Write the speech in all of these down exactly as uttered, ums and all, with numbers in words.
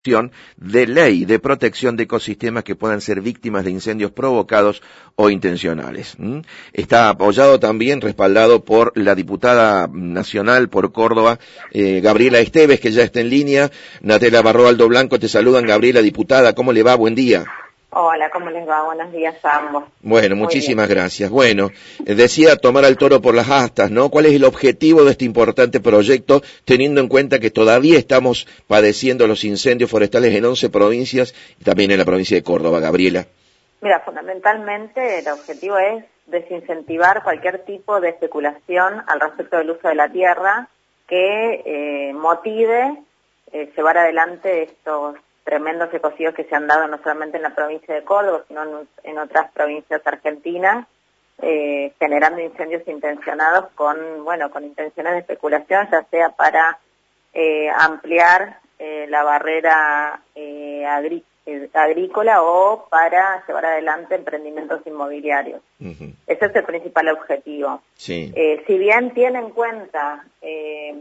de ley de protección de ecosistemas que puedan ser víctimas de incendios provocados o intencionales. ¿Mm? Está apoyado también, respaldado por la diputada nacional por Córdoba, eh, Gabriela Esteves, que ya está en línea. Natela Barro Aldo Blanco, te saludan. Gabriela, diputada, ¿cómo le va? Buen día. Hola, ¿cómo les va? Buenos días a ambos. Bueno, muchísimas gracias. Bueno, eh, decía tomar al toro por las astas, ¿no? ¿Cuál es el objetivo de este importante proyecto, teniendo en cuenta que todavía estamos padeciendo los incendios forestales en once provincias y también en la provincia de Córdoba, Gabriela? Mira, fundamentalmente el objetivo es desincentivar cualquier tipo de especulación al respecto del uso de la tierra que eh, motive eh, llevar adelante estos tremendos ecocidios que se han dado no solamente en la provincia de Córdoba, sino en, en otras provincias argentinas, eh, generando incendios intencionados con, bueno, con intenciones de especulación, ya sea para eh, ampliar eh, la barrera eh, agrí eh, agrícola o para llevar adelante emprendimientos inmobiliarios. Uh-huh. Ese es el principal objetivo. Sí. Eh, si bien tiene en cuenta eh,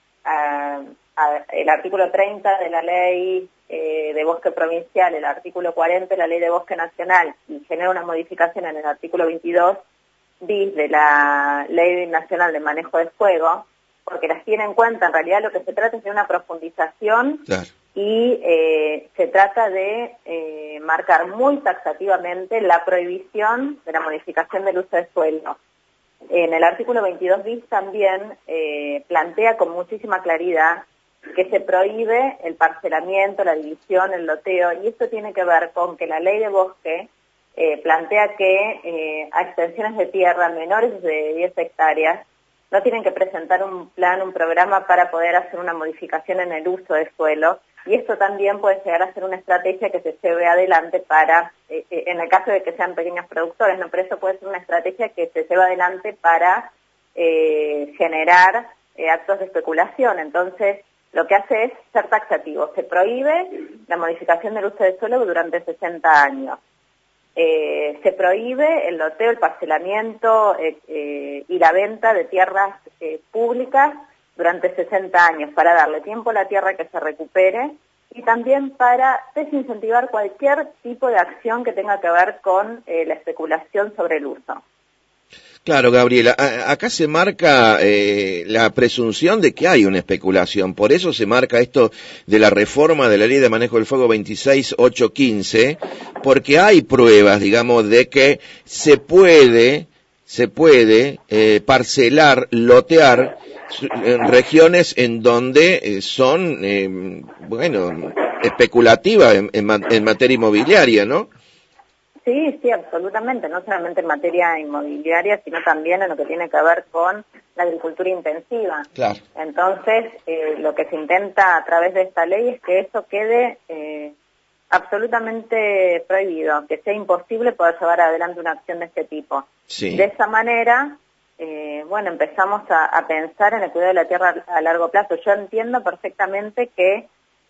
a, a, el artículo treinta de la ley Eh, de bosque provincial, el artículo cuarenta de la ley de bosque nacional y genera una modificación en el artículo veintidós bis de la ley nacional de manejo de fuego, porque las tiene en cuenta. En realidad lo que se trata es de una profundización. Claro. y eh, se trata de eh, marcar muy taxativamente la prohibición de la modificación del uso de suelo. En el artículo veintidós bis también eh, plantea con muchísima claridad que se prohíbe el parcelamiento, la división, el loteo, y esto tiene que ver con que la ley de bosque eh, plantea que eh, a extensiones de tierra menores de diez hectáreas no tienen que presentar un plan, un programa para poder hacer una modificación en el uso del suelo, y esto también puede llegar a ser una estrategia que se lleve adelante para, eh, en el caso de que sean pequeños productores, no, pero eso puede ser una estrategia que se lleve adelante para eh, generar eh, actos de especulación. Entonces, lo que hace es ser taxativo. Se prohíbe la modificación del uso del suelo durante sesenta años. Eh, se prohíbe el loteo, el parcelamiento eh, eh, y la venta de tierras eh, públicas durante sesenta años, para darle tiempo a la tierra que se recupere y también para desincentivar cualquier tipo de acción que tenga que ver con eh, la especulación sobre el uso. Claro, Gabriela, a, acá se marca eh, la presunción de que hay una especulación, por eso se marca esto de la reforma de la Ley de Manejo del Fuego veintiséis mil ochocientos quince, porque hay pruebas, digamos, de que se puede, se puede eh, parcelar, lotear en regiones en donde eh, son, eh, bueno, especulativas en, en, en materia inmobiliaria, ¿no? Sí, sí, absolutamente, no solamente en materia inmobiliaria, sino también en lo que tiene que ver con la agricultura intensiva. Claro. Entonces, eh, lo que se intenta a través de esta ley es que eso quede eh, absolutamente prohibido, que sea imposible poder llevar adelante una acción de este tipo. Sí. De esa manera, eh, bueno, empezamos a, a pensar en el cuidado de la tierra a, a largo plazo. Yo entiendo perfectamente que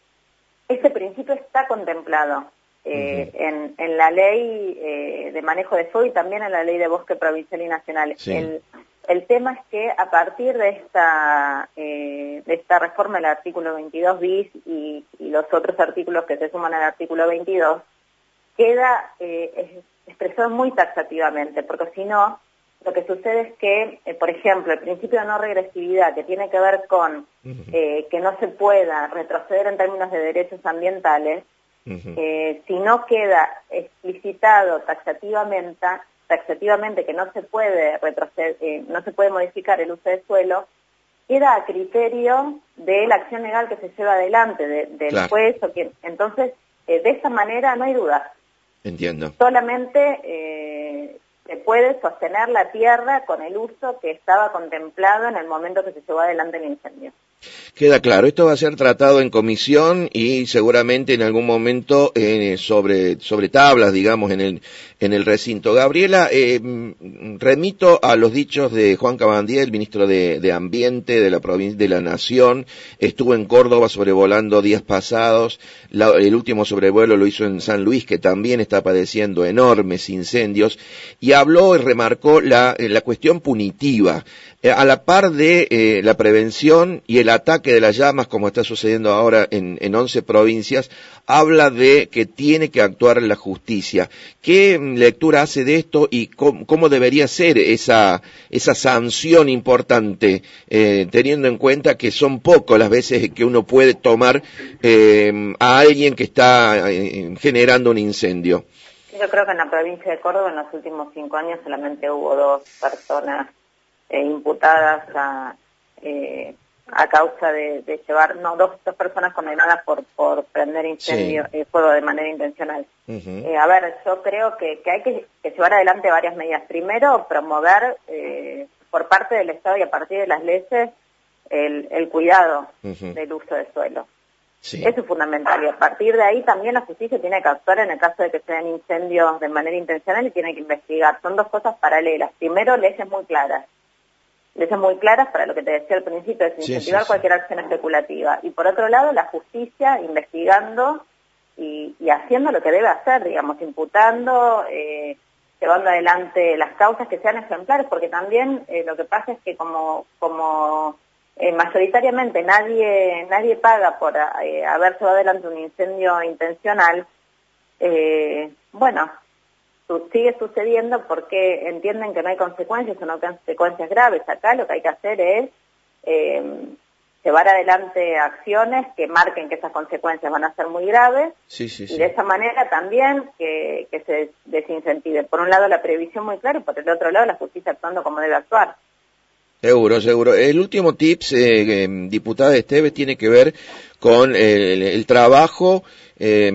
ese principio está contemplado Eh, uh-huh. en, en la ley eh, de manejo de fuego y también en la ley de bosque provincial y nacional. Sí. El, el tema es que a partir de esta eh, de esta reforma del artículo veintidós bis y, y los otros artículos que se suman al artículo veintidós, queda eh, expresado muy taxativamente, porque si no, lo que sucede es que, eh, por ejemplo, el principio de no regresividad, que tiene que ver con uh-huh. eh, que no se pueda retroceder en términos de derechos ambientales, Uh-huh. Eh, si no queda explicitado taxativamente, taxativamente que no se puede retroceder, eh, no se puede modificar el uso del suelo, queda a criterio de la acción legal que se lleva adelante, de, del claro. juez o quien. Entonces, eh, de esa manera no hay duda. Entiendo. Solamente eh, se puede sostener la tierra con el uso que estaba contemplado en el momento que se llevó adelante el incendio. Queda claro, esto va a ser tratado en comisión y seguramente en algún momento eh, sobre sobre tablas, digamos, en el en el recinto. Gabriela, eh, remito a los dichos de Juan Cabandier, el ministro de, de Ambiente de la provincia de la Nación. Estuvo en Córdoba sobrevolando días pasados. La, el último sobrevuelo lo hizo en San Luis, que también está padeciendo enormes incendios, y habló y remarcó la la cuestión punitiva, eh, a la par de eh, la prevención y el ataque de las llamas, como está sucediendo ahora en, en once provincias, habla de que tiene que actuar la justicia. ¿Qué lectura hace de esto y cómo, cómo debería ser esa, esa sanción importante, eh, teniendo en cuenta que son pocas las veces que uno puede tomar eh, a alguien que está eh, generando un incendio? Yo creo que en la provincia de Córdoba en los últimos cinco años solamente hubo dos personas eh, imputadas a, eh, a causa de, de llevar, no, dos, dos personas condenadas por, por prender incendio, sí. eh, fuego de manera intencional. Uh-huh. eh, a ver, yo creo que, que hay que, que llevar adelante varias medidas. Primero, promover eh, por parte del Estado y a partir de las leyes el, el cuidado uh-huh. del uso del suelo. Sí. Eso es fundamental, y a partir de ahí también la justicia tiene que actuar en el caso de que se den incendios de manera intencional y tiene que investigar. Son dos cosas paralelas. Primero, leyes muy claras. Leyes muy claras para lo que te decía al principio, es incentivar sí, sí, sí. cualquier acción especulativa. Y por otro lado, la justicia investigando y, y haciendo lo que debe hacer, digamos, imputando, eh, llevando adelante las causas que sean ejemplares, porque también eh, lo que pasa es que como... como Eh, mayoritariamente nadie nadie paga por eh, haber llevado adelante un incendio intencional, eh, bueno, su, sigue sucediendo porque entienden que no hay consecuencias o no hay consecuencias graves. Acá lo que hay que hacer es eh, llevar adelante acciones que marquen que esas consecuencias van a ser muy graves sí, sí, sí. y de esa manera también que, que se desincentive. Por un lado la previsión muy clara y por el otro lado la justicia actuando como debe actuar. Seguro, seguro. El último tips, eh, eh, diputada Esteves, tiene que ver con el, el trabajo eh,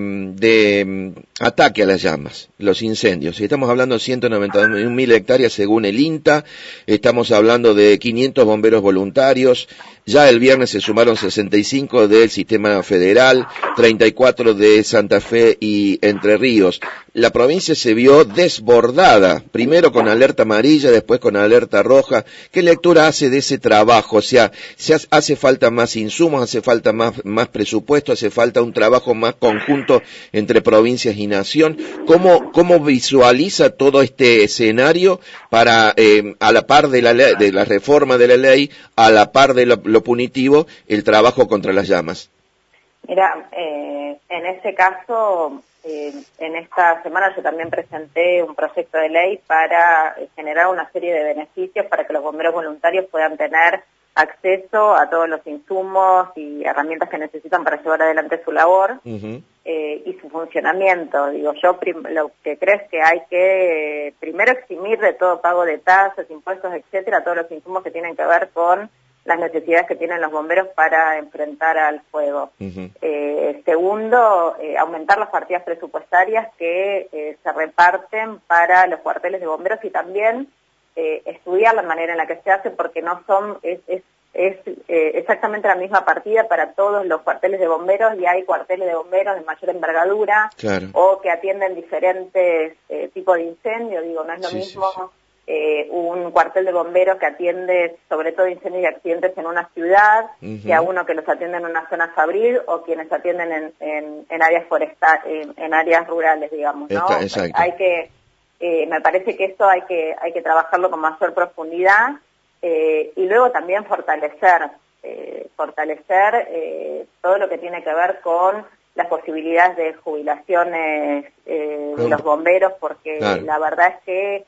de ataque a las llamas, los incendios. Estamos hablando de ciento noventa y un mil hectáreas según el INTA, estamos hablando de quinientos bomberos voluntarios, ya el viernes se sumaron sesenta y cinco del sistema federal, treinta y cuatro de Santa Fe y Entre Ríos. La provincia se vio desbordada, primero con alerta amarilla, después con alerta roja. ¿Qué lectura hace de ese trabajo? O sea, se hace, hace falta más insumos, hace falta más, más presupuesto, hace falta un trabajo más conjunto entre provincias y nación. ¿Cómo, cómo visualiza todo este escenario para, eh, a la par de la ley, de la reforma de la ley, a la par de lo, lo punitivo, el trabajo contra las llamas? Mira, eh, en ese caso, eh, en esta semana yo también presenté un proyecto de ley para generar una serie de beneficios para que los bomberos voluntarios puedan tener acceso a todos los insumos y herramientas que necesitan para llevar adelante su labor uh-huh. eh, y su funcionamiento. Digo, yo prim- lo que creo es que hay que eh, primero eximir de todo pago de tasas, impuestos, etcétera, todos los insumos que tienen que ver con las necesidades que tienen los bomberos para enfrentar al fuego. Uh-huh. Eh, segundo, eh, aumentar las partidas presupuestarias que eh, se reparten para los cuarteles de bomberos y también eh, estudiar la manera en la que se hace, porque no son es, es, es eh, exactamente la misma partida para todos los cuarteles de bomberos, y hay cuarteles de bomberos de mayor envergadura claro. o que atienden diferentes eh, tipos de incendios. Digo, no es lo sí, mismo... Sí, sí. Eh, un cuartel de bomberos que atiende sobre todo incendios y accidentes en una ciudad, uh-huh. que a uno que los atiende en una zona fabril o quienes atienden en, en, en áreas forestales, en, en áreas rurales, digamos, ¿no? Está, hay que, eh, me parece que esto hay que hay que trabajarlo con mayor profundidad eh, y luego también fortalecer, eh, fortalecer eh, todo lo que tiene que ver con las posibilidades de jubilaciones eh, de los bomberos, porque claro. la verdad es que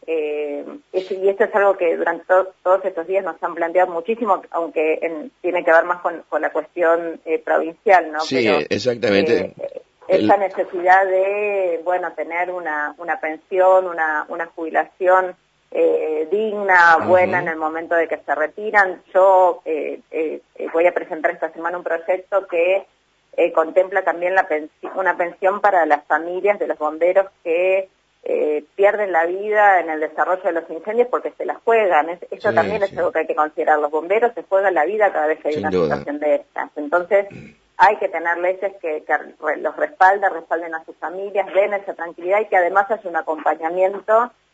Eh, y esto es algo que durante to- todos estos días nos han planteado muchísimo, aunque en, tiene que ver más con, con la cuestión eh, provincial, ¿no? Sí, Pero, exactamente. Eh, esa El... necesidad de, bueno, tener una, una pensión, una, una jubilación eh, digna, uh-huh. buena en el momento de que se retiran. Yo eh, eh, voy a presentar esta semana un proyecto que eh, contempla también la pensi- una pensión para las familias de los bomberos que Eh, pierden la vida en el desarrollo de los incendios porque se la juegan. Es, eso sí, también sí. es algo que hay que considerar. Los bomberos se juegan la vida cada vez que hay Sin una duda. situación de estas. Entonces, hay que tener leyes que, que los respalden, respalden a sus familias, den esa tranquilidad y que además haya un acompañamiento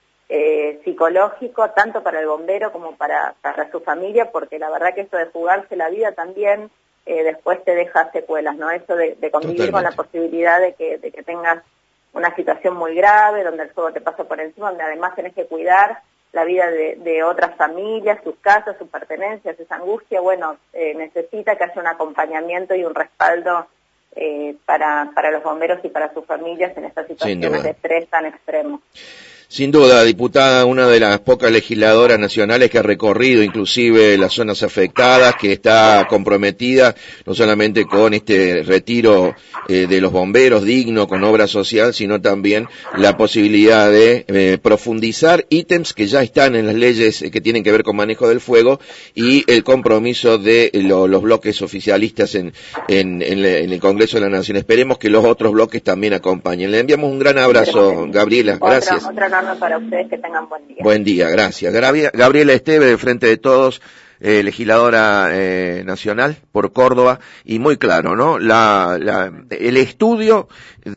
eh, psicológico tanto para el bombero como para, para su familia, porque la verdad que esto de jugarse la vida también eh, después te deja secuelas, ¿no? Eso de, de convivir Totalmente. con la posibilidad de que, de que tengas una situación muy grave, donde el fuego te pasa por encima, donde además tenés que cuidar la vida de, de otras familias, sus casas, sus pertenencias, esa angustia, bueno, eh, necesita que haya un acompañamiento y un respaldo eh, para, para los bomberos y para sus familias en estas situaciones de estrés tan extremo. Sin duda, diputada, una de las pocas legisladoras nacionales que ha recorrido inclusive las zonas afectadas, que está comprometida no solamente con este retiro eh, de los bomberos digno, con obra social, sino también la posibilidad de eh, profundizar ítems que ya están en las leyes eh, que tienen que ver con manejo del fuego y el compromiso de lo, los bloques oficialistas en, en, en, en el Congreso de la Nación. Esperemos que los otros bloques también acompañen. Le enviamos un gran abrazo, Gabriela. Gracias. Otra, otra para ustedes, que tengan buen día. Buen día, gracias. Gabriela Esteve, de Frente de Todos, eh, legisladora eh, nacional por Córdoba, y muy claro, ¿no? La, la, el estudio